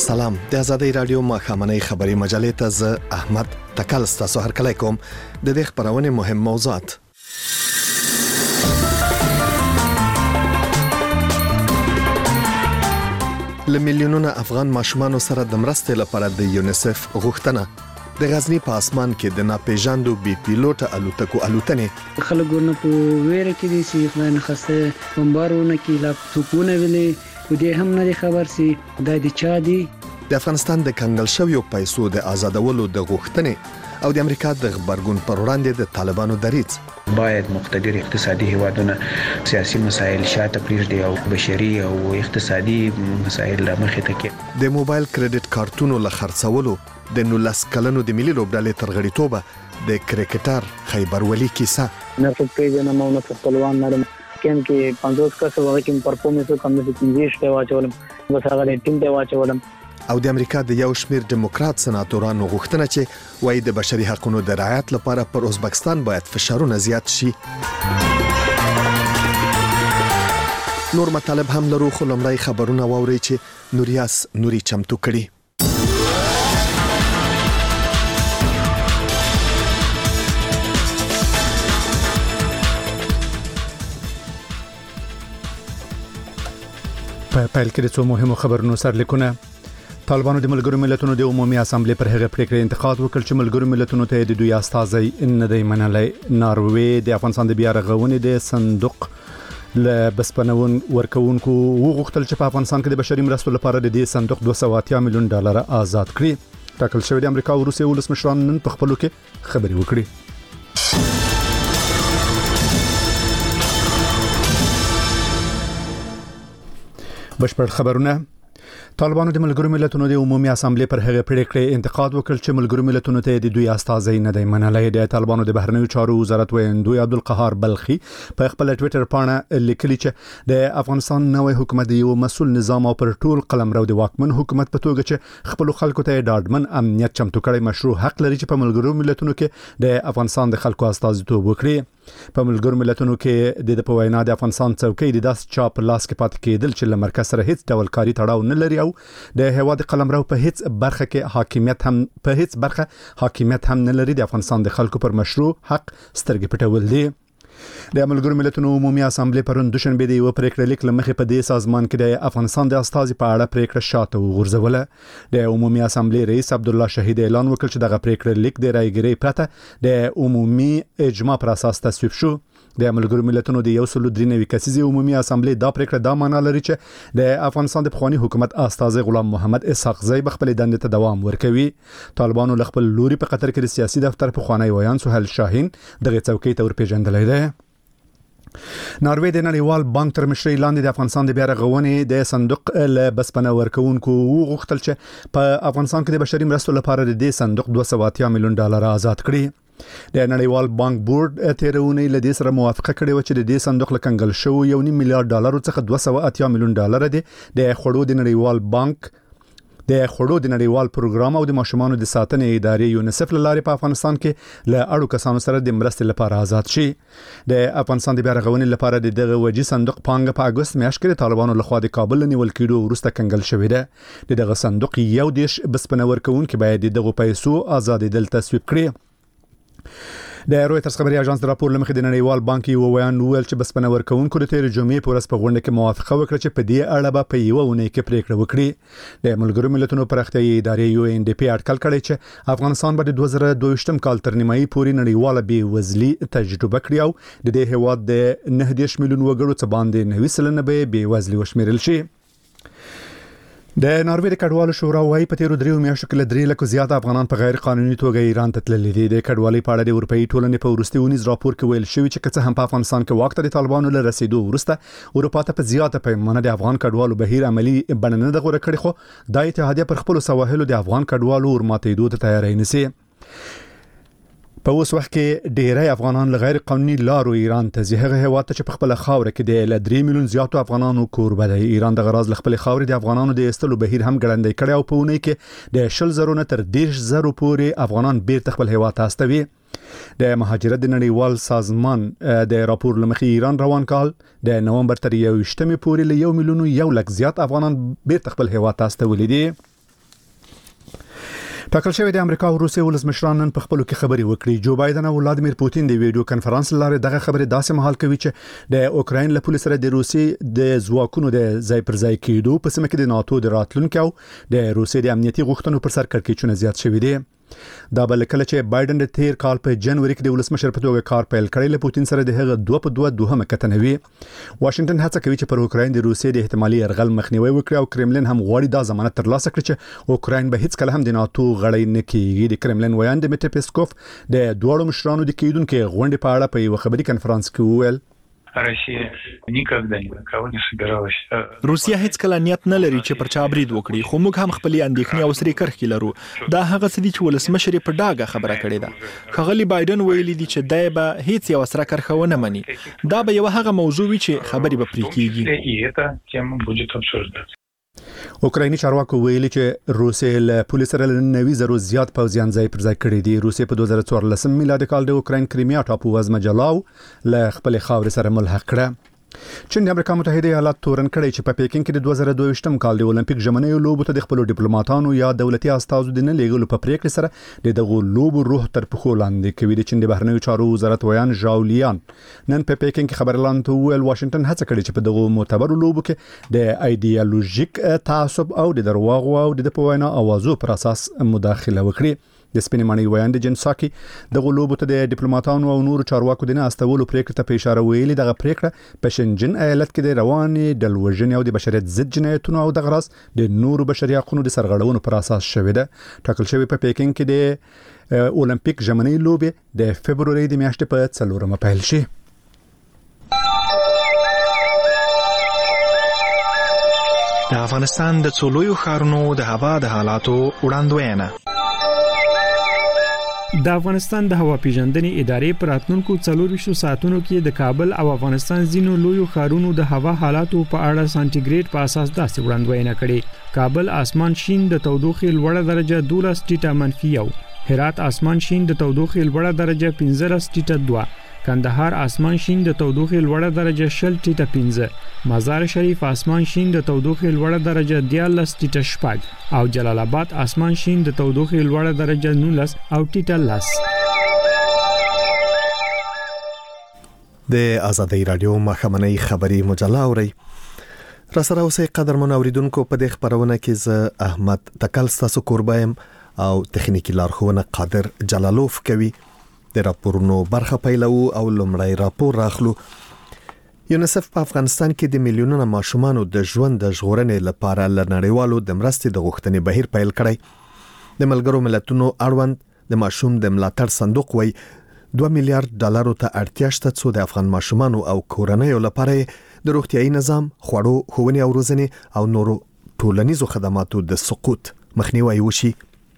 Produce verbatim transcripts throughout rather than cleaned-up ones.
سلام د آزادۍ رادیو مخامنۍ خبري مجلې ته ز احمد تکل ستاسو هر کله کوم د دې خبرونه مهم موضوعات لمیلیونونه افغان ماشومان سره د مرستې لپاره د یونیسف غوښتنه د غزنی په اسمان کې د ناپېژاندو بي پیلوټ الوتکو الوتنې خلګونه په ویره کې دي چې خلای نه خسته بمبارونه کې لا توپونه ویلې ودې هم نه خبر سي د دې چا دي د افغانستان د کنګل شویو پیسو د آزادولو د غوښتنې او د امریکا د خبرګون پر وړاندې د طالبانو دریځ باید مقتدر اقتصادي هیوادونه سیاسي مسایل شاته پریږدي او بشري او اقتصادي مسایل مخې ته کړي د موبایل کریډټ کارتونو له خرڅولو د نولس کلنو د ملي لوبډلې ترغړیتوبه د کرکټر خیبر ولی کیسه نه په پیژنه مو نه خپلوان نه کېم کې پنځوس کس وغه کې پرفورمنس کم نه پنځه ته واچولم بس هغه ټیم ته واچولم او د امریکا د یو شمیر دیموکرات سناتورانو غوښتنه چې وایي د بشري حقوقو د رعایت لپاره پر ازبکستان باید فشارونه زیات شي نور مطالب هم لرو خو لمړی خبرونه واوري چې نوریاس نوري چمتو کړي په پیل کې د څو مهمو خبرونو سرلیکونه طالبانو د ملګرو ملتونو د عمومي اسامبلې پر هغه پریکړه انتقاد وکړ چې ملګرو ملتونو ته د دوی استازي نه دی منلای ناروې د افغانستان د بیا رغونې د صندوق ل بسپنون ورکوونکو وغوښتل چې په افغانستان کې د بشري مرستو لپاره د دې صندوق دوه سوه اتیا میلیون ډالر آزاد کړي ټاکل شوی د امریکا او روسیې ولس مشران نن په خپلو کې خبري وکړي بشپړ خبرونه طالبانو د ملګرو ملتونو د عمومي اسامبلې پر هغه پریکړه انتقاد وکړ چې ملګرو ملتونو ته د دوی استازي نه دی منلای د طالبانو د بهرنیو چارو وزارت ویندوی عبدالقهار بلخي په خپل ټوئیټر باندې لیکلي چې د افغانستان نوې حکومت یو مسؤل نظام او پر ټول قلمرو د واکمن حکومت په توګه چې خپل خلکو ته ډاډمن امنیت چمتو کړي مشروع حق لري چې په ملګرو ملتونو کې د افغانستان د خلکو استازیتوب وکړي په ملګرو ملتونو کې د په وینا د افغانستان څوکۍ د داس چا په لاس کې پاتې کېدل چې له مرکز سره هیڅ ډول کاری تړاو نه لري او د هواد قلمرو په هیڅ برخه کې حاکمیت هم په هیڅ برخه حاکمیت هم نه لري د افغانستان د خلکو پر مشروع حق سترګې پټول دي د ملګرو ملتونو عمومي اسامبلې پرون دوشنبه دی و پریکړه لیک لمخې په دې سازمان کې د افغانستان د استازي په اړه پریکړه شاته وغورځوله د عمومي اسامبلې رئیس عبد الله شهید اعلان وکړ چې دغه پریکړه لیک د رايګري پرته د عمومي اجماع پر اساس تصویب شو د ملګرو ملتونو د یو سلو درې نوي کسیزي عمومي اسامبلې دا پریکړه دا معنا لري چې د افغانستان د پخوانی حکومت استازي غلام محمد اسحاق زئی بخپل دندې ته دوام ورکوي طالبانو خپل لوري په قطر کې د سیاسي دفتر په خوانی ویان سهیل شاهین دغه څوکۍ ته ورپېژندلې ده ناروې د نړیوال بانک تر مشرۍ لاندې د افغانستان د بیا رغونې د صندوق له بسپنه ورکوونکو وغوښتل چې په افغانستان کې د بشري مرستو لپاره د دې صندوق دوه سوه اتیا میلیون ډالر آزاد کړي د نړیوال بانک بورډ تیرونی له دې سره موافقه کړې و چې د دې صندوق لکنګل شو یو نیم میلیارډ ډالر څخه دوه سوه اتیا میلیون ډالر دي د خړو د نړیوال بانک د خړو د نړیوال پروګرام او د ماشومانو د ساتنې ادارې یونیسف لاره په افغانستان کې له اړو کسانو سره د مرستې لپاره آزاد شي د افغانستان د بیا رغونې لپاره د دغه وجې صندوق پانګه په اگست میاشت کې طالبانو لخوا د کابل نیول کېدو وروسته کنګل شوې ده د دغه صندوق یو دیش بسپنه ورکوونکي باید دغه پیسو آزادې دل تصویب کړي د رويټرز خبري اژانس د راپور لمخې د نړیوال بانک یو ویان ویل چې بسپنه ورکوونکو د تیر جمعې په ورځ په غونډه کې موافقه وکړه چې په دې اړه به په یو ونه کې پریکړه وکړي د ملګرو ملتونو پراختیایي ادارې یو ان ډي پی اټکل کړي چې افغانستان به د دوه زره دوه ویشتم کال تر نیمایي پورې نړیواله بې وزلي تجربه کړي او د دې هیواد د نه دېرش میلیون وګړو څخه باندې نوي سلنه به بې وزلي وشمیرل شي د ناروې د کډوالو شورا وايي په تیرو دریو میاشتو کې له درې لکو زیات افغانان په غیر قانوني توګه ایران ته تللي دي د کډوالۍ په اړه د اروپאי ټولنې په وروستي ونیز راپور کې ویل شوی چې کڅه هم په افغانستان کې وخت د طالبانو له رسیدو وروسته اروپا ته په زیاته پیمانه د افغان کډوالو بهیر عملی بڼه نه غوړه کړې خو د اتحادیه پر خپل سواحلو د افغان کډوالو ورماتېدو ته تیاری نسی په اوس وخت کې ډېری افغانان له غیر قانوني لارو ایران ته ځي هغه هیواد ته چې په خپل خاور کې د درې میلیون زیاتو افغانانو کوربه دی ایران د غراض له خپل خاور د افغانانو د استلو بهیر هم ګړندې کړي او په ونې کې د شل زرو نه تر دېرش زرو پورې افغانان بیرته خپل هیواد ته استوي د مهاجرت د نړیوال سازمان د راپور لمخې ایران روان کال د نومبر تر یوویشتمې پورې له یو میلیون یو لک زیات افغانان بیرته خپل هیواد ته استولي دي ټاکل شوی د امریکا او روسیې ولسمشران نن په خپلو کې خبري وکړي. جو بایدن او ولادیمیر پوتین د ویډیو کانفرنس لاره دغه خبره داسې مهال کوي چې د اوکراین له پولیس سره د روسیې د ځواکونو د ځای پر ځای کېدو په سیمه کې د ناتو د راتلونکو او د روسیې د امنیتي غوښتنو پر سر کړکېچونه زیات شوي دي. دا بل کله چې بایدن د تیر کال په جنوري کې د ولسمشر په توګه کار پیل کړی له پوتین سره د هغه دوه په دوه دوهمه کتنه وی. واشنگټن هڅه کوي چې پر اوکراین د روسیې د احتمالي يرغل مخنیوي وکړي او کرملین هم غواړي دا ضمانت ترلاسه کړي چې اوکراین به هیڅ کله هم د ناتو غړی نه کیږي. د کرملین ویاند دمیټری پیسکوف د دوړو مشرانو د کېدونکو غونډې په اړه په یو خبري کانفرنس کې وویل Россия никогда ни на кого не собиралась. روسیا هیڅ کله نیت نه لري چې پر چا برید وکړي، خو موږ هم خپل اندېښنې او سری کرښې لرو. دا هغه څه دي چې ولسمشر په ډاګه خبره کړې ده. ښاغلي بایدن ویلي دي چې دای به هیڅ یو سره کرښه ونه مني. دا به یو هغه موضوع وي چې خبرې به پرې کیږي. И эта тема будет обсуждаться. اوکرایني چارواکو ویلي چې روسیې له پولیس سره نوي زرو زیات پوځیان ځای پر ځای کړي دي. روسیې په دوه زره څوارلسم میلادي کال د اوکراین کریمیا ټاپو وزمه جلاو له خپل خاورې سره ملحق کړه. چین د امریکا متحده ایالات تورن کړی چې په پیکینګ کې د دوه زره دوه کال د اولمپیک ژمنیو لوبو ته د خپل ډیپلوماټانو یا دولتي استازو د نه لیږلو په پریکړه سره د دغه لوبو روح تر پخو لاندې کوي. د چین د بهرنیو چارو وزارت ویان ژاو لیان نن په پیکینګ کې خبرلان ته ویل واشنگټن هڅه کړې چې په دغه معتبر لوبو کې د ایدئولوژیک تعصب او د درواغ او د په وینا اوازو پر اساس مداخله وکړي. د سپینمنۍ ویاند جن ساکي د غلوبو ته د ډیپلوماټانو او نورو چارواکو د نه استولو پریکړه ته په اشاره ویلي دغه پریکړه په شنجن ایالت کې د رواني دلوژنې او د بشریت ضد جنایتونو او د غراس د نورو بشري حقوقو د سرغړونو پر اساس شوې ده. ټاکل شوی په پیکینګ کې د اولمپیک ژمنۍ لوبې د فبرवरी د میاشتې په څلورمه پیل شي. د افغانستان د څولویو ښارونو د هوا د حالاتو وړاندوینه. د افغانستان د هوا پیژندنې ادارې پر راتلونکو څلورویشتو ساعتونو کې د کابل او افغانستان ځینو لویو ښارونو د هوا حالاتو په اړه سانټیګریډ په اساس داسې وړاندوینه کړې. کابل اسمان شین د تودوخې لوړه درجه دولس ټیټه منفي یو، هرات اسمان شین د تودوخې لوړه درجه پنځلس ټیټه دوه، کندهار اسمان شین د تودوخې لوړه درجه شل ټیټه پنځه، مزار شریف اسمان شین د تودوخې لوړه درجه دیارلس ټیټه شپږ او جلال آباد اسمان شین د تودوخې لوړه درجه نولس او ټیټه لس. د آزادۍ رادیو مخامنۍ خبری مجله اوري. را سره اوسې قدرمن اوریدونکو په دې خبرونه کې ز احمد تکل تاسو قربایم او تخنیکی لارښوونه قادر جلالوف کوي. د راپورونو برخه پیلو او لومړی راپور راخلو. یونیسف په افغانستان کې د میلیونونو ماشومانو د ژوند د ژغورنې لپاره لنړیوالو د مرستې د غوښتنې بهیر پیل کړی. د ملګرو ملتونو اړوند د ماشوم د ملاتړ صندوق وای دوه میلیارډ ډالر ته اړتیا شته چې د افغان ماشومانو او کورنیو لپاره د روغتیايي نظام، خوړو، ښوونې او روزنې او نورو ټولنیزو خدماتو د سقوط مخنیوي وشي.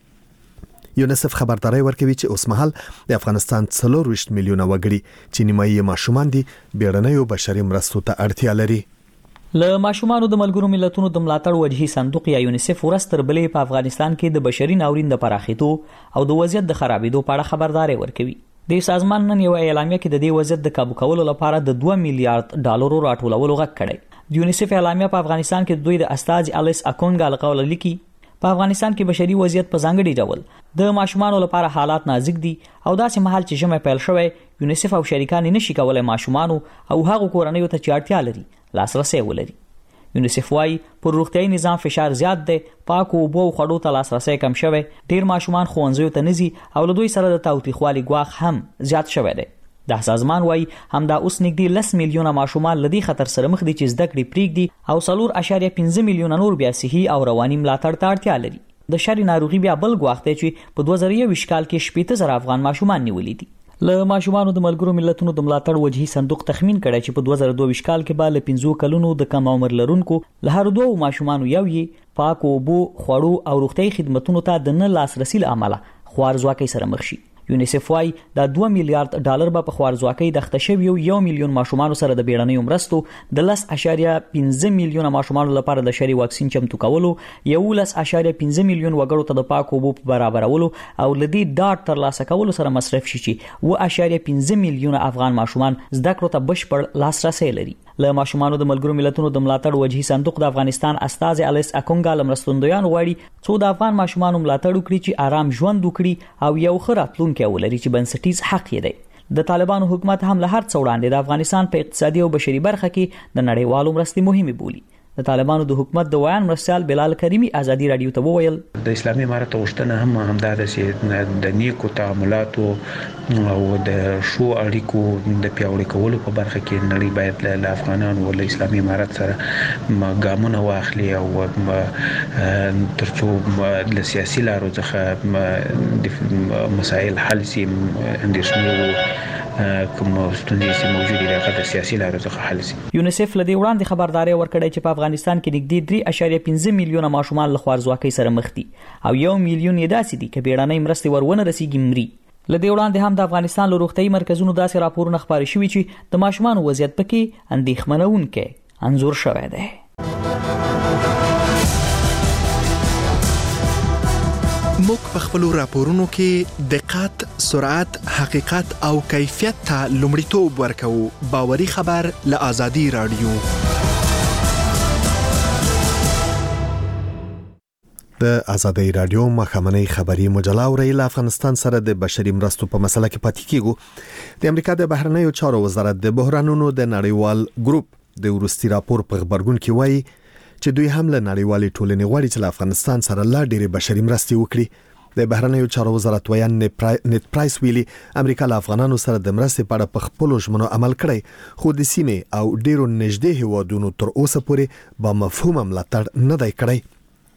یونیسف خبرداري ورکوي چې اوس مهال د افغانستان څلور ویشت میلیونه وګړي چې نیمایي ماشومان دي بیړنیو بشري مرستو ته اړتیا لري. له ماشومانو د ملګرو ملتونو د ملاتړ وجهي صندوق یا یونیسف ورستر بلې په افغانستان کې د بشري ناورین د پراخېدو او د وضعیت د خرابېدو په اړه خبرداري ورکوي. د سازمان نن یو اعلامیه کې د دې وضعیت د کابو کولو لپاره د دوه میلیارډ ډالرو راټولولو غږ کړی. د یونیسف اعلامیه په افغانستان کې دوی د استاذ الیس اکونګا لقول لیکي په افغانستان کې بشري وضعیت په ځانګړي ډول د ماشومانو لپاره حالات نازک دي او داسې مهال چې ژمه پیل شوی یونیسف او شریکان نشي کولای ماشومانو او هغو کورنیو ته چې اړتیا لري لاسرسي ولري. یونیسف وايي پر روغتیايي نظام فشار زیات دی، پاکو اوبو او خړو ته لاسرسي کم شوی، ډیر ماشومان ښوونځیو ته نزي او له دوی سره د تاوتریخوالي ګواښ هم زیات شوی دی. د سازمان وايي همدا اوس نږدې لس میلیونه ماشومان لدی خطر سره مخ دي چې زده کړې پریږدي او څلور اعشاریه پنځه میلیونه نور بیا صحي او رواني ملاتړ ته اړتیا لري. د شری ناروغي بیا بل ګواښ دی چې په دوه زره یو کال کې شپږ زره افغان ماشومان نیولې دي. له ماشومانو د ملګرو ملتونو د ملاتړ وجهي صندوق تخمین کړی چې په دوه زره دوه کال کې به له پنځو کلونو د کم عمر لرونکو له هر دوه ماشومانو یو یې پاک اوبو، خوړو او روغتیايي خدماتو ته د نه لاسرسي له امله خوارځواکۍ سره مخ شي. یونیسف وايي د دوه میلیارډ ډالر به په خوارځواکۍ د ختشوي یو میلیون ماشومان سره د بیړنیو مرستو د لس اعشاریه پنځه میلیونه ماشومان لپاره د شری واکسین چمتو کولو، یو لس اعشاریه پنځه میلیون وګړو ته د پاک اوبو برابرولو او لدی ډاټ تر لاسه کولو سره مصرف شي چې و اعشاریه پنځه میلیونه افغان ماشومان زده کړو ته بشپړ لاسرسي لري. له ماشومانو د ملګرو ملتونو د ملاتړ وجهي صندوق د افغانستان استاذ الیس اکونګا لمرستندویان غواړي څو د افغان ماشومانو ملاتړ وکړي چې آرام ژوند وکړي او یو ښه راتلونکی ولري چې بنسټیز حق یې دی. د طالبانو حکومت هم له هر څه وړاندې د افغانستان په اقتصادي او بشري برخه کې د نړیوالو مرستې مهمه بولي. د طالبانو د حکومت د ویان مرستيال بلال کریمی ازادي رادیو ته وویل د اسلامي امارت غوښتنه هم همدا ده چې د نیکو تعاملاتو او د شو اړیکو د پیاوړي کولو په برخه کې نړۍ باید له افغانانو ول اسلامي امارت سره ګامونه واخلي او ترڅو د سیاسي لارو څخه مسائل حل شي اندېښنې کوم ستونزې چې موجودې دي هغه د سیاسي لارو څخه حل شي. یونیسف لدی وړاندې خبرداري ورکړی چې په افغانستان کې نږدې درې اعشاریه پنځه میلیونه ماشومان له خوارځواکۍ سره مخ دي او یو میلیون یې داسې دي چې بیړنۍ مرستې ورونه رسیږي مري. لدی وړاندې هم د افغانستان له روغتي مرکزونو داسې راپورونه خبري شوي چې د ماشومان وضعیت پکې اندېښمنونکی انځور شوی دی. موږ په خپل راپورونو کې دقت، سرعت، حقیقت او کیفیت ته لومړیتوب ورکوو. باوري خبر له آزادي رادیو. د آزادي رادیو مخامنۍ خبري مجله ورې له افغانستان سره د بشري مرستو په مسله کې پاتې کیږو. د امریکا د بهرنیو چارو وزارت د بحرانونو د نړیوال ګروپ د ورستي راپور په خبرګون کې وایي چې دوی هم له نړیوالې ټولنې غواړي چې له افغانستان سره لا ډېرې بشري مرستې وکړي. د بهرنیو چارو وزارت ویان نت پرایس ویلي امریکا له افغانانو سره د مرستې په اړه په خپلو ژمنو عمل کړی خو د سیمې او ډېرو نږدې هیوادونو تر اوسه پورې با مفهوم ملاتړ نه دی کړی.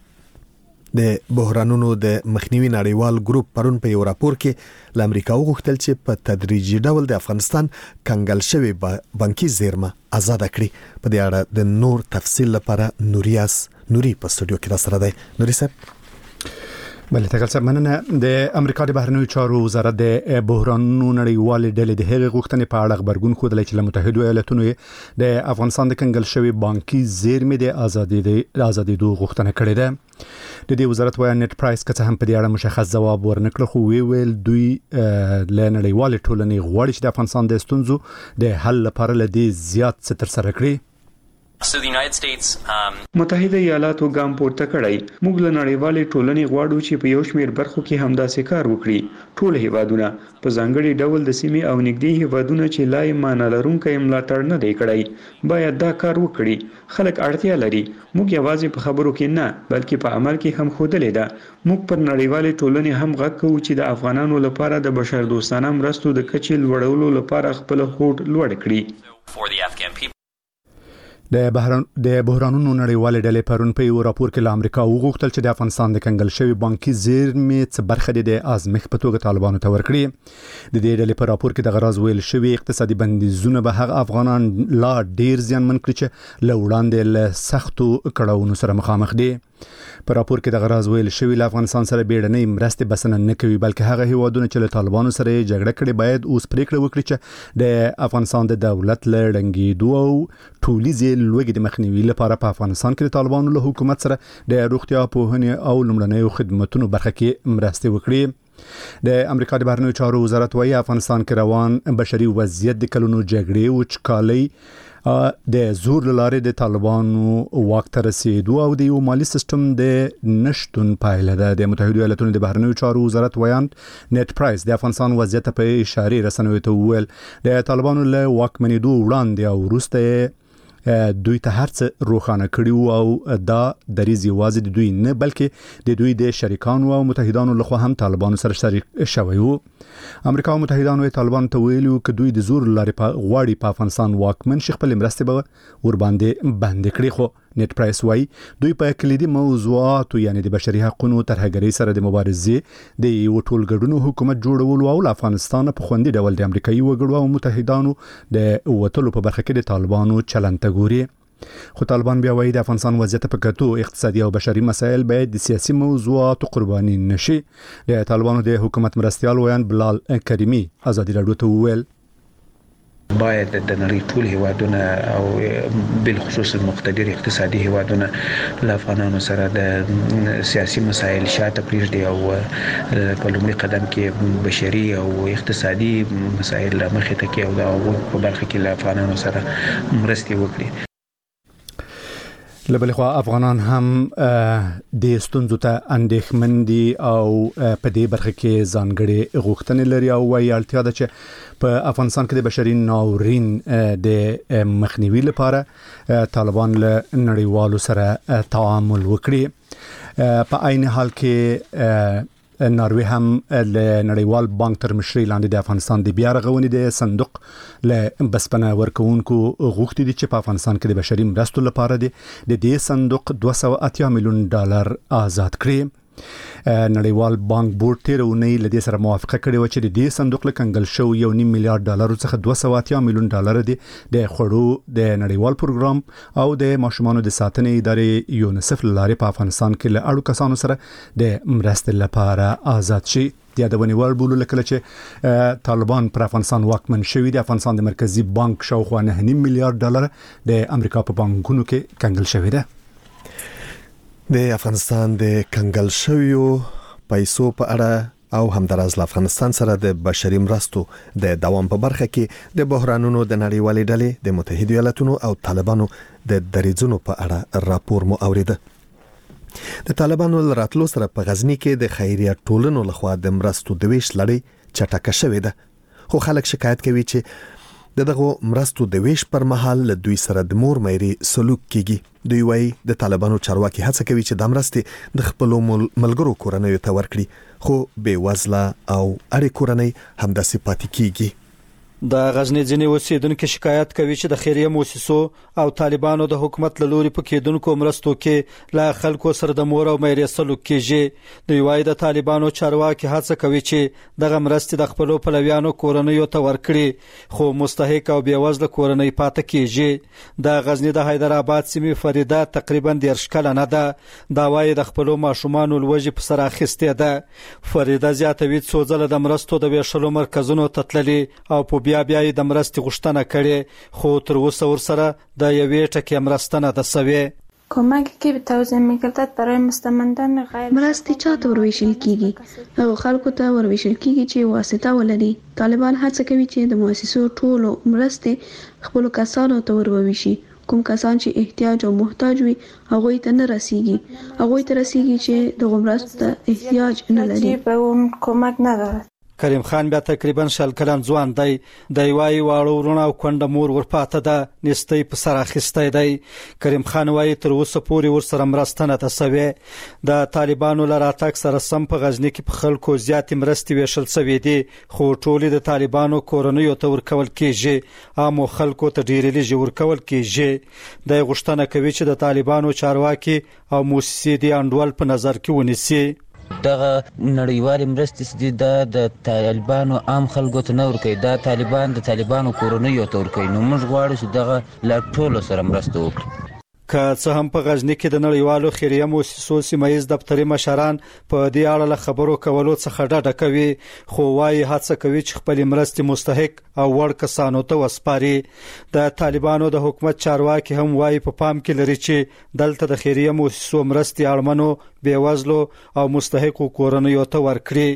د بحرانونو د مخنیوي نړیوال ګروپ پرون په یو راپور کې ل امریکا وغوښتل چې په تدریجي ډول د افغانستان کنګل شوی بانکي زیرمه آزاد کړي. په دې اړه د نور تفصیل لپاره نوریاس نوري په سټوډیو کې را سره دی. نوري صاحب بل تکل صاحب مننه. د امریکا د بهرنیو چارو وزارت د بحرانونو نړیوال ډلې د هغې غوښتنې په اړه خبرګون خوده چې له متحده ایالاتونو د افغانستان د کنګل شوی بانکي زیرمې د ازادي د ازادي دوه غوښتنه کړې ده. د دې وزارت وایي نت پرایس که څه هم په دې اړه مشخص ځواب ورنکړ خو وی ویل دوی له نړیوال ټولنې غواړي چې د افغانستان د ستونزو د حل لپاره لدی زیات څه تر سره کړي. So the United States um متحده ایالاتو ګام پورته کړی. موږ له نړیوالې ټولنې غواړو چې په یو شمېر برخو کې همداسې کار وکړي. ټول هیوادونه په ځانګړي ډول د سیمې او نږدې هیوادونه چې لای معنا لرونکي ملاتړ نه دی کړی باید دا کار وکړي. خلک اړتیا لري. موږ یوازې په خبرو کې نه بلکې په عمل کې هم ښودلې ده. موږ پر نړیوالې ټولنې هم غږ کوو چې د افغانانو لپاره د بشر دوستانه مرستو د کچې لوړولو لپاره خپل هوډ لوړ کړي. د بحران د بحرانونو نړیوال ډلې پرون په یو راپور کې له امریکا وغوښتل چې د افغانستان د کنګل شوی بانکي زیرمې څخه برخه د ازمخ په توګه طالبانو ته ورکړي. د دې ډلې په راپور کې د غراض ویل شوی اقتصادي بندیزونه به هغه افغانان لا ډیر زیانمن کړي چې له وړاندې له سختو کړهونو سره مخامخ دي. په راپور کې د غراض ویل شوی له افغانستان سره بیړنۍ مرستې بسنه نه کوي بلکې هغه هیوادونه چې له طالبانو سره جګړه کړې باید اوس پریکړه وکړي چې د افغانستان د دولت له ړنګېدو او ټولیزې لوږې د مخنیوي لپاره په افغانستان کې د طالبانو له حکومت سره د روغتیا پوهنې او لومړنیو خدماتو برخه کې مرستې وکړي. د امریکا د بهرنیو چارو وزارت وايي افغانستان کې روان بشري وضعیت د کلونو جګړې او وچکالۍ د زور لاره د طالبانو واک ته رسیدو او د یو مالی سیستم د نشټون پایله ده. د متحده ایالاتونو د بهرنیو چارو وزارت ویان نت پرایس د افغانستان وضعیت په اشاره رسنیو ته وویل د طالبانو له واکمنېدو وړاندې او وروسته دوی ته هرڅه روښانه کړي او دا دریز یوازې د دوی نه بلکې د دوی د شریکانو او متحدانو لخوا هم طالبانو سره شریک شوی وو. امریکا او متحدانو طالبانو ته ویلو چې دوی د زور لارې په غواړي په افغانستان واکمن شي خپل مرستې به ور باندې باندې کړي. خو نت پرایس وايي دوی په کلیدي موضوعاتو یعنی د بشري حقوقو ترهګرۍ سره د مبارزې د یو ټولګډونو حکومت جوړولو او افغانستان په خوندي ډول د امریکایي وګړو او متحدانو د وټلو په برخه کې د طالبانو چلند ته ګوري. خو طالبان بیا وايي د افغانستان وضعیت په کتو اقتصادي او بشري مسایل باید د سیاسي موضوعاتو قرباني نشي. د طالبانو د حکومت مرستيال ویان بلال کریمی ازادي رادیو ته وویل باید د نړۍ ټول هیوادونه او بل خصوص مقتدر اقتصادي هیوادونه له افغانانو سره د سیاسي مسایل شاته پریږدي او په لومړي قدم کې بشري او اقتصادي مسایل مخې ته کې او د هغو په برخه کې له افغانانو سره مرستې وکړي. لبلخوا افغانان هم د ستونزو ته اندېښمن دي او په دې برخه کې ځانګړي غوښتنې لري او وايي اړتیا ده چې په افغانستان کې د بشري ناورین د مخنیوي لپاره طالبان له نړیوالو سره تعامل وکړي. په عین حال کې ناروی هم له نړیوال بانک تر مشرۍ لاندې د افغانستان د بیا رغونې د صندوق له بسپنه ورکوونکو غوښتي دي چې په افغانستان کې د بشري مرستو لپاره د دې صندوق دوه سوه اتیا میلیون ډالر آزاد کړي. نړیوال بانک بورډ تیر اونۍ له دې سره موافقه کړې و چې د دې صندوق له کنګل شو یو نیم میلیارډ ډالر څخه دوه سوه اتیا میلیون ډالر دي د خوړو د نړیوال پروګرام او د ماشومانو د ساتنې ادارې یونیسف لارې په افغانستان کې له اړو کسانو سره د مرستې لپاره آزاد شي. د یادونې وړ بولو لکه چې طالبان پر افغانستان واکمن شوي د افغانستان د مرکزی بانک شاوخوا نه نیم میلیارډ ډالر د امریکا په بانکونو کې کنګل شوی دی. د افغانستان د کنګل شویو پیسو په اړه او همداراز له افغانستان سره د بشري مرستو د دوام په برخه کې د بحرانونو د نړیوالې ډلې د متحده ایالاتونو او طالبانو د دریځونو په اړه راپور مو اوریده. د طالبانو راتلو سره په غزنی کې د خیریه ټولنو لخوا د مرستو د ویش لړۍ چټکه شوې ده، خو خلک شکایت کوي چې د دغه مرستو د ویش پر مهال له دوی سره د مور مېري سلوک کیږي. دوی وايي د طالبانو چارواکي هڅه کوي چې د مرستې د خپل ملګرو کورنۍ ته ورکړي، خو بې وزله او اړې کورنۍ همداسې پاتې کیږي. د غزنی ځینې اوسیدونکو شکایت کوي چې د خیریه مؤسسو او طالبانو د حکومت له لوري په کېدونکو مرستو کې له خلکو سره د مور او مېرې سلوک کیږي. دوی وايي د طالبانو چارواکي هڅه کوي چې دغه مرستې د خپل پلویانو کورنیو ته ورکړي، خو مستحق او بیوزله کورنۍ پاتې کیږي. د غزنی د حیدرآباد سیمې فریده تقریبا دیرش کلنه ده. دا وايي د خپل ماشومان لوږې په سر اخیسته ده. فریده زیاتوي څو ځله د مرستو د ویشلو مرکزونو ته تللي او په بیا بیا د مرستې غوښتنه کړې، خو تر اوسه ورسره د یوې ټکې مرسته نه ده شوې. کمکی که به توضیح می‌کردد برای مستمندان غیر مرستې چاته ورویشل کیږي؟ هغه خلکو ته ورویشل کیږي چې واسطه ولري. طالبان هڅه کوي چې د مؤسسو ټولو مرستې خپل کسانو ته ورویشي. کوم کسان چې احتیاج او محتاج وي هغه ته نه رسیږي، هغه ته رسیږي چې د مرستو احتیاج نه لري، به اون کمک ندارد. کریم خان بیا تقریبا شل کلن ځوان دی. د وای واړو ورونه او کونډه مور ورپاته ده، نستې په سر اخیسته دی. کریم خان وای تر اوسه پورې ورسره مرسته نه ده شوې. د طالبانو له راتګ سره سم په غزنی کې په خلکو زیات مرستې ویشل شوې دي، خو ټولې د طالبانو کورنیو ته ورکول کیږي، عام خلکو ته ډېرې لږ ورکول کیږي. د غوښتنه کوي چې د طالبانو چارواکي او موسسې دي انډول په نظر کې ونیسي. دغه نړیوال مرستې د طالبانو عام خلکو ته نه ورکوي، دا طالبان د طالبانو کورنیو ته ورکوي. نو موږ غواړو چې دغه لا ټولو سره مرسته وکړي. که څه هم په غزنی کې د نړیوالو خیریه مؤسسو سیمایي دفتري مشران په دې اړه له خبرو کولو څخه ډډه کوي، خو وايي هڅه کوي چې خپل مرستې مستحق او وړ کسانو ته وسپاري. د طالبانو د حکومت چارواکي هم وايي په پام کې لري چې دلته د خیریه مؤسسو مرستې اړمنو بیوزلو او مستحقو کورنیو ته ورکړي.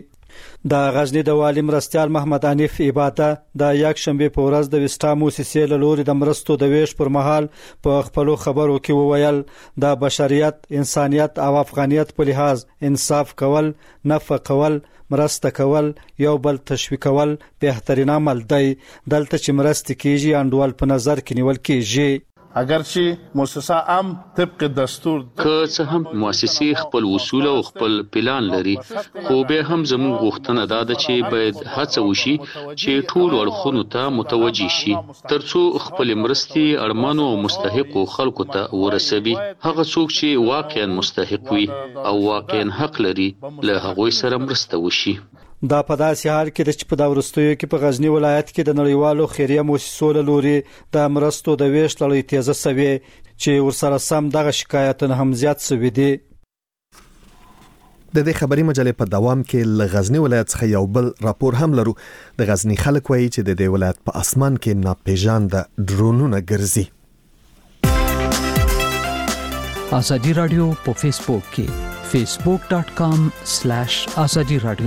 د غزنی د والی مرستیال محمد حنیف عباده د یک شنبه په ورځ د وسټا موسسې له لوري د مرستو د ویش پر مهال په خپل خبرو کې وویل د بشریت، انسانیت او افغانیت په لحاظ انصاف کول، نفع کول، مرسته کول، یو بل تشویقول بهترین عمل دی. دلته چې مرسته کیږي انډول په نظر کې نیول کیږي. اگرچه مؤسسه هم طبق دستور که څه هم مؤسسې خپل اصول او خپل پلان لري، خو به هم زموږ غوښتنه دا ده چې باید هڅه وشي چې ټول اړخونو ته متوجي شي ترڅو خپل مرستې اړمنو او مستحقو خلکو ته ورسوي. هغه څوک چې واقعا مستحق وي او واقعا حق لري له هغوی سره مرسته وشي. دا په داسې حال کې د چې په دا وروستیو کې په غزنی ولایت کې د نړیوالو خیریه مؤسسو له لوري د مرستو د ویش لړۍ تیزه شوې چې ورسره سم دغه شکایتونه هم زیات شوي دي. د دې خبري مجلې په دوام کې ل غزنی ولایت څخه یو بل راپور هم لرو. د غزنی خلک وایي چې د دې ولایت په اسمان کې ناپېژانده ډرونونه ګرځي. ازادي رادیو په فیسبوک کې facebook dot com slash azadi radio.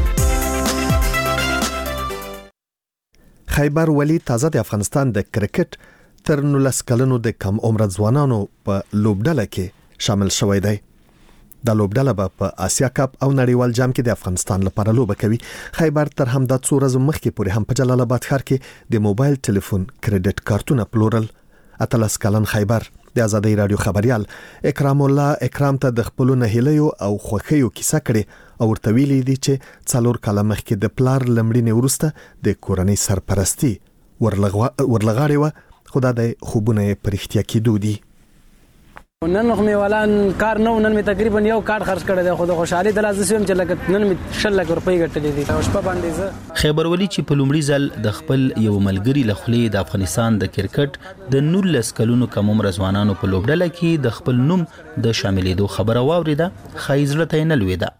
خیبر ولی تازه د افغانستان د کرکټ تر نولس کلنو د کم عمر ځوانانو په لوبډله کې شامل شوی دی. د لوبډله په آسیا کپ او نړیوال جام کې د افغانستان لپاره لوبه کوي. خیبر تر همدا څو ورځې مخکې پورې هم په جلال آباد ښار کې د موبایل ټلیفون کریډټ کارتونه پلورل. اتلس کلن خیبر د آزادۍ رادیو خبريال اکرام الله اکرام ته د خپل نهیلیو او خوخیو کیسه کړي او ورته ویلي دي چې څلور کاله مخکې د پلار لمړینې ورسته د کورنۍ سرپرستی ورلغاړي و. خدا د خوبونه پرختیا کېدو دي. نن خو می ولان کار نو نن می تقریبا یو کار خرج کړی دی. خو د خوشحالي د لازم سیم چې لکه نن می شل لک روپۍ ګټلې دي. او شپه باندې زه خیبر ولی چې په لومړي ځل د خپل یو ملګری لخلې د افغانستان د کرکټ د نولس کلونو کم عمر ځوانانو په لوبډله کې د خپل نوم د شاملېدو خبره واوریده. خایزړه ته نه لویده.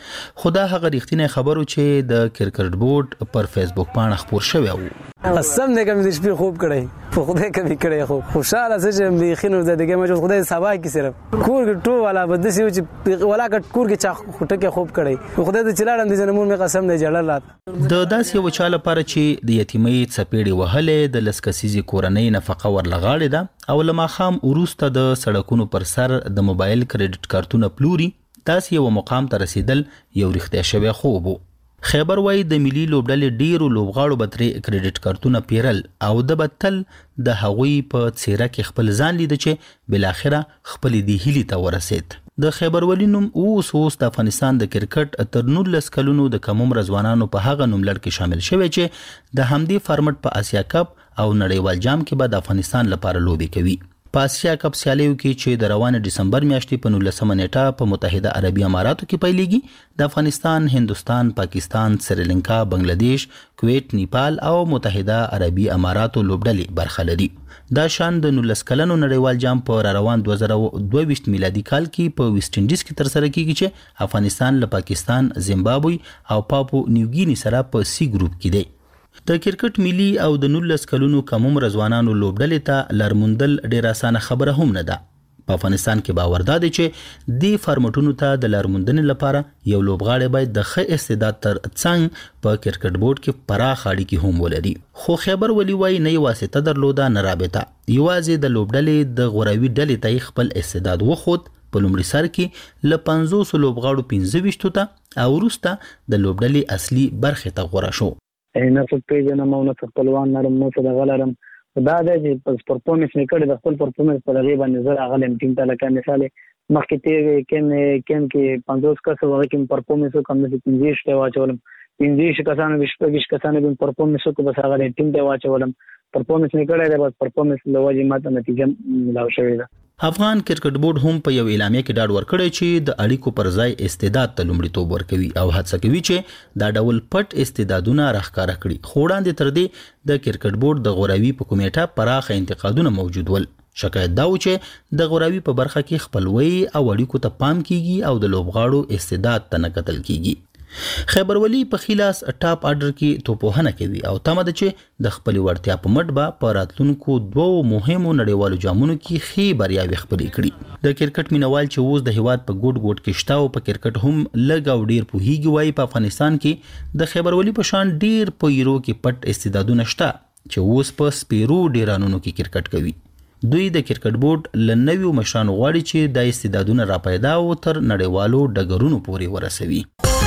خدا هغه ریښتینی خبرو چې د کرکټ بورډ پر فیسبوک باندې خبر شوی و. قسم دې کوم دې شپې خوب کړی په خدای کوي کړی خو خوشاله سې چې مې خینو زدهګه مې خدای سبا کې صرف کور ټو والا بد سي چې ولا کټ کور کې چا خټه کې خوب کړی خدای دې چلاړم دې زموږ مې قسم دې جړل رات د داسې یو چاله لپاره چې د یتیمۍ څپېړې وهلې د لسکسيزي کورنۍ نفقه ورلغاړې ده او لما خام وروسته د سړکونو پر سر د موبایل کریډټ کارتونه پلوري. تاسو یو مقام ته رسیدل یو رښتیا شوی خوب وو. خیبر وای د ملي لوبډلې ډیرو لوبغاړو بتري کریډټ کارتونه پیرل او د بتل د هغوی په څیره کې خپل ځان لید چې بل اخره خپل دی هلی ته ورسید. د خیبر ولی نوم اوس اوس د افغانستان د کرکټ تر نولس کلونو د کم عمر ځوانانو په هغه نوملړ کې شامل شوی چې د همدې فارمټ په آسیا کپ او نړیوال جام کې به د افغانستان لپاره لوبي کوي. په آسیا کپ سیالیو کې چې د روانه دسمبر میاشتې په نولسمه نیټه په متحده عربی اماراتو کې پیلېږي د افغانستان، هندستان، پاکستان، سریلانکا، بنگلاديش، کویت، نیپال او متحده عربی اماراتو لوبډلې برخه لري. دا شان د نولس کلنو نړیوال جام په روان دوه زره دوه ویشت میلادي کال کې په ویسټ انډیز کې تر سره کیږي چې افغانستان له پاکستان، زیمبابوې او پاپو نیوګینی سره په سی ګروپ کې دی. د کرکټ ملي او د نولس کلونو کم عمر ځوانانو لوبډلې ته لارموندل ډیره اسانه خبره هم نه ده. په افغانستان کې باور ده چې د فارمټونو ته د لارموندنې لپاره یو لوبغاړی باید د ښه استعداد تر څنګ په کرکټ بورډ کې پراخ اړیکې هم ولري. خو خیبر ولی وای نه واسطه درلوده نه رابطه. یوازې د لوبډلې د غوراوي ډلې ته خپل استعداد وخود. په لومړي سر کې ل پنځوس لوبغاړو پنځه ویشت ته او وروسته د لوبډلې اصلي برخه ته غوړا شو. نه څه پیژنم او نه خپلوان نرم نو څه غلرم دا د پرفورمنس نه کړي د خپل پرفورمنس په لري باندې زه غلم ټیم ته لکه مثال مخکې ته کین کین کې پنځوس کس وغه کې پرفورمنس کم نه پنځه شته واچولم پنځه کسانو وشپږ کسانو به پرفورمنس کو بس هغه ټیم ته واچولم پرفورمنس نه کړي دا بس پرفورمنس لوجه ماته نتیجه ملاو شوې ده. افغان کرکټ بورډ هم په یو اعلامیه کې ډاډ ورکړی چې د اړیکو پر ځای استعداد ته لومړیتوب ورکوي او هڅه کوي چې دا ډول پټ استعدادونه راښکاره کړي. خو وړاندې تر دې د کرکټ بورډ د غوراوي په کمیټه پراخه انتقادونه موجود ول. شکایت دا و چې د غوراوي په برخه کې خپلوي او اړیکو ته پام کیږي او د لوبغاړو استعداد ته نه کتل کیږي. خیبر ولی په خلاص ټاپ آرډر کې توپوهنه کوي او تمه ده چې د خپل ورتیا په مټ به په راتلونکو دوو مهمو نړیوالو جامونو کې ښې بریاوې خپلې کړي. د کرکټ مینوال چې اوس د هیواد په ګوټ ګوټ کې شته او په کرکټ هم لږ او ډیر پوهیږي وایي په افغانستان کې د خیبر ولی په شان ډیر په یورو کې پټ استعدادونه شته چې اوس په سپیرو ډیرانونو کې کرکټ کوي. دوی د کرکټ بورډ لنویو مشرانو غواړي چې د استعدادونه را پیدا او تر نړیوالو ډګرونو پورې ورسوي.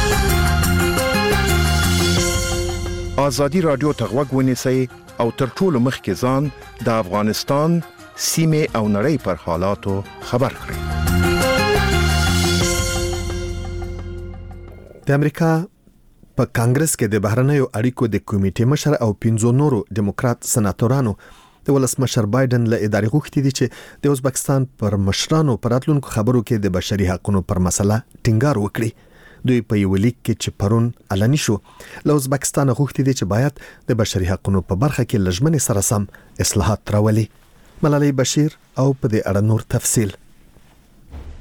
آزادی رادیو ته غوږ ونیسئ او تر ټولو مخکې ځان د افغانستان سیمه او نړۍ پر حالاتو خبر کړئ. د امریکا په کانګرس کې د بهرنیو اړیکو د کمیټې مشر او پنځو نورو دیموکرات سناتورانو د ولسمشر بایدن له ادارې غوښتي دي چې د ازبکستان پر مشرانو پر راتلونکو خبرو کې د بشري حقوقو پر مسله ټینګار وکړي. دوی په یو لیک کې چې پرون علني شو له ازبکستان غوښتي دي چې باید د بشري حقوقو په برخه کې لږمنې سره سم اصلاحات راولي. ملالۍ بشیر او په دې اړه نور تفصیل.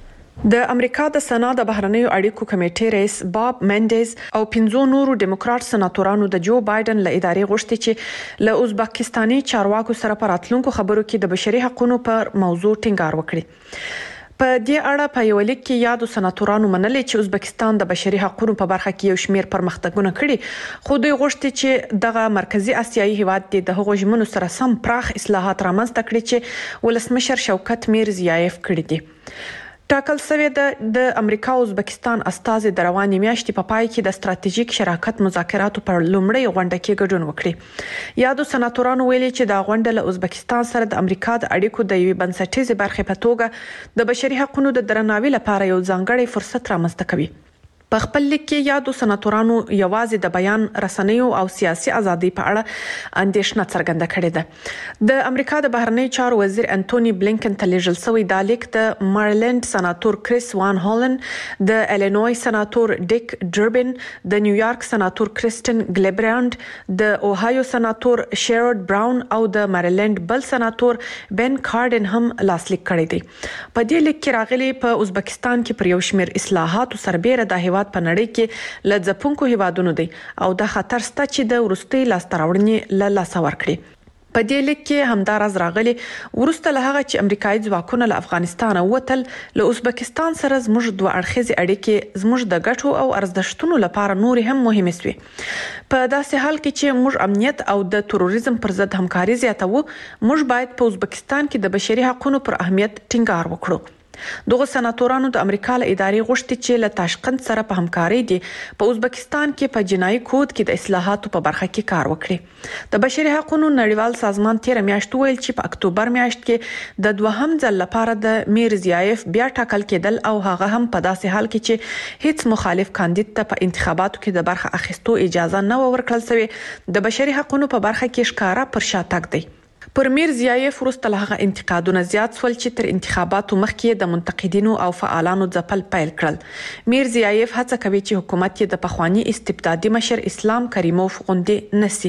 د امریکا د سنا د بهرنیو اړیکو کمیټې رئیس باب مندز او پنځو نورو ډیموکرات سناتورانو د جو بایدن له ادارې غوښتي چې له ازبکستاني چارواکو سره پر راتلونکو خبرو کې د بشري حقوقو پر موضوع ټینګار وکړي. په دې اړه په یو لیک کې یادو سناتورانو منلي چې ازبکستان د بشري حقوقو په برخه کې یو شمېر پرمختګونه کړي، خو دوی غوښتي چې دغه مرکزی آسیایي هیواد د هغو ژمنو سره سم پراخ اصلاحات رامنځته کړي چې ولسمشر شوکت میرزیایف کړی دي. ټاکل شوی د امریکا او ازبکستان استازي د رواني میاشتې په پای کې د ستراتیژیک شراکت مذاکراتو پر لومړۍ غونډه کې ګډون وکړي. یادو سناتورانو ویلي چې دا غونډه له ازبکستان سره د امریکا د اړیکو د یوې بنسټیزې برخې په توګه د بشري حقوقو د درناوي لپاره یو ځانګړی فرصت رامنځته کوي. په خپل لیک کې یادو سناتورانو یوازې د بیان رسنیو او سیاسي ازادي په اړه اندېښنه څرګنده کړې ده. د امریکا د بهرنی چارو وزیر انټونی بلینکن ته لیږل شوی دا لیک د مریلند سناتور کریس وان هولن، د الینوی سناتور ډیک ډربن، د نیویارک سناتور کریستن گلیبراند، د اوهایو سناتور شیرود براون او د مریلند بل سناتور بن کارډن هم لاسلیک کړی دی. په دې لیک کې راغلي په ازبکستان کې پر یو شمېر اصلاحات سربېره د هیواد په نړۍ کې لځپونکو هیوادونو دی او د خطر سته چې د ورستي لاستراوړنې له لاسه ورکړي. په دې لیک کې همدارز راغلي ورسته له هغه چې امریکایي ځواکونه له افغانستان ووتل، له ازبکستان سره زموږ دوه اړخیزې اړیکې زموږ د ګټو او ارزښتونو لپاره نور هم مهمې سوې. په داسې حال کې چې موږ امنیت او د تروریزم پر ضد همکاري زیاتوو، موږ باید په ازبکستان کې د بشري حقوقو پر اهمیت ټینګار وکړو. دغه سناتورانو د امریکا له ادارې غوښتي چې له تاشقند سره په همکاري دي په ازبکستان کې په جنایي کود کې د اصلاحاتو په برخه کې کار وکړي. د بشري حقوقو نړیوال سازمان تیر میاشت ویل چې په اکتوبر میاشت کې د دوهم ځل لپاره د میرزیایف بیا ټاکل کېدل او هغه هم په داسې حال کې چې هیڅ مخالف کاندید ته په انتخاباتو کې د برخه اخیستو اجازه نه ورکړل شوې د بشري حقوقو په برخه کې ښکارا پر شاتګ دی. پر میرزیایف وروسته له هغه انتقادونه زیات سول چې تر انتخاباتو مخکې د منتقدینو او فعالانو ځپل پیل کړل. میرزیایف هڅه کوي چې حکومت یې د پخوانی استبدادي مشر اسلام کریموف غوندې نسی.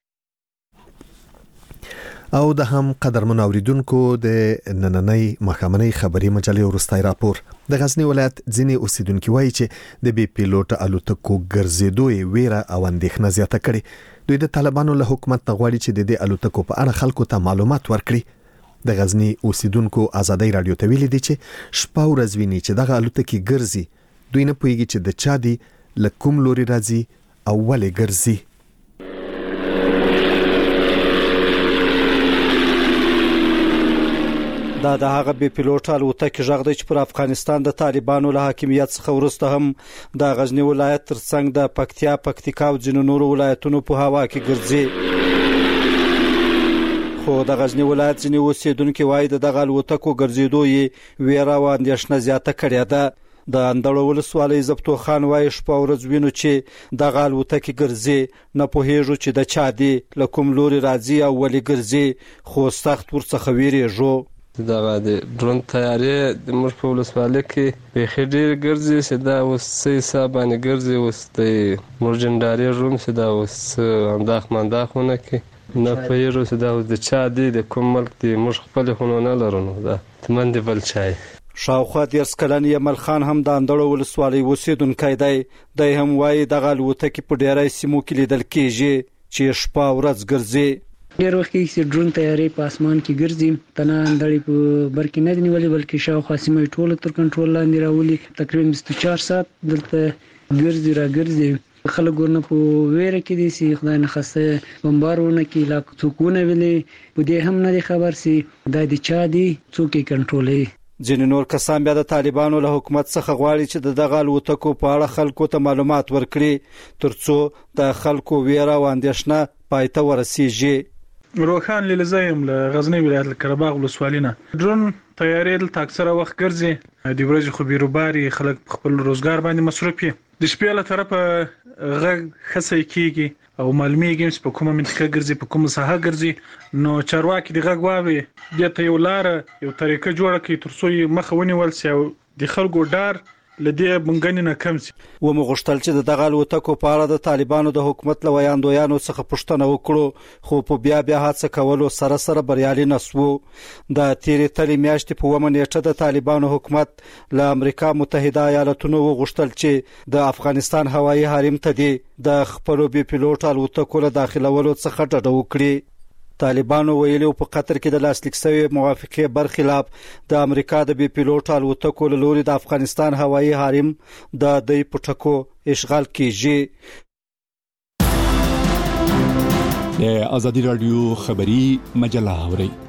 او د هم قدرمن اوریدونکو د نننۍ مخامنۍ خبري مجلې ورستای راپور د غزنی ولایت ځینې اوسیدونکو وایي چې د بي پیلوټ الوتکو ګرځېدو ویره او اندېښنه زیاته کړي. دوی د طالبانو له حکومت غواړي چې د دې الوتکو په اړه خلکو ته معلومات ورکړي. د غزنی اوسیدونکو آزادۍ رادیو ته ویلي دي چې شپه ورځ ویني چې دغه الوتکې ګرځي، دوی نه پوهیږي چې د چا دي، له کوم لوري راځي او ولې ګرځي. دا د هغه بي پیلوټ الوتکې ژغ دی چې پر افغانستان د طالبانو له حاکمیت څخه وروسته هم د غزنی ولایت ترڅنګ د پکتیا، پکتیکا او ځینو نورو ولایتونو په هوا کې ګرځي. خو د غزنی ولایت ځینې اوسیدونکو وایي د دغه الوتکو ګرځېدو یې ویره او اندېښنه زیاته کړې ده. د اندړو ولسوالۍ زبطو خان وایي شپه ورځ وینو چې دغه الوتکې ګرځي، نه پوهېږو چې د چا دي، له کوم لوري راځي او ولې ګرځي، خو سخت ورڅخه ویریږو. دغه د ډرون طیارې د موږ په ولسوالۍ کې بیخي ډېر ګرځي چې دا اوس څه حساب باندې ګرځي، اوس د موږ جنډارې روم چې دا اوس انداخ منداخونه کې نه پوهېږو چې دا اوس د چا دی، د کوم ملک دی، موږ خپلې خو نو نه لرو، نو دا تمن د بل چا. شاوخوا دیرش کلن یمل خان هم د اندړو ولسوالۍ اوسیدونکی دی. دی هم وایي دغه الوتکې په ډېری سیمو کې لیدل کېږي چې شپه ورځ ګرځي. ډېر وخت کې چې ډرون طیارې په اسمان کې ګرځي، تنه اندړې په بر کې نه دی نیولې بلکې شاوخوا سیمې ټوله تر کنټرول لاندې راولي. تقریبا بیست و چهار ساعت دلته ګرځي را ګرځي. خلک ورنه په ویره کې دي چې خدای نه خسته بمبارونه کې لا څوک ونه ویلې، په دې هم نه خبر سي دا د چا دي، څوک یې کنټرولوي. ځینې نور کسان بیا د طالبانو له حکومت څخه غواړي چې د دغه الوتکو په اړه خلکو ته معلومات ورکړي ترڅو د خلکو ویره او اندېښنه پای ته ورسیږي. روخان لیلزایم له غزنی ولایت قرهباغ ولسوالۍ نه. ډرون طیارې دلته اکثره وخت ګرځي، د ورځې خو بیروباري خلک خپل روزګار باندې مصروف وي. د شپې له طرفه غږ خسې کیږي او معلومیږي چې په کومه منطقه ګرځي، په کومه ساحه ګرځي. نو چارواکي د غږ واوري دې ته یو لار یو طریقه جوړه کړي ترڅو یې مخه ونیول شي او د خلکو ډار لدې بنګنې نه کم شي. و مغشتل چې دغه الوتکو په اړه د طالبانو د حکومت له ویاندویانو څخه پوښتنه وکړو خو په بیا بیا هڅه کولو سره سره بریالي نسو. د تیرې تلې میاشتې په اوومه نیټه د طالبانو حکومت له امریکا متحده ایالاتونو وغوښتل چې د افغانستان هوایي حریم ته دی د خپل بي پيلوټ الوتکو له داخلولو څخه ډډه وکړي. طالبانو ویلي په قطر کې د لاسلیک شوی موافقه برخلاف د امریکا د بي پيلوټ الوتکو له لوري د افغانستان هوایي حریم د دې پټکو اشغال کیږي. د ازادي رادیو خبری مجله اوري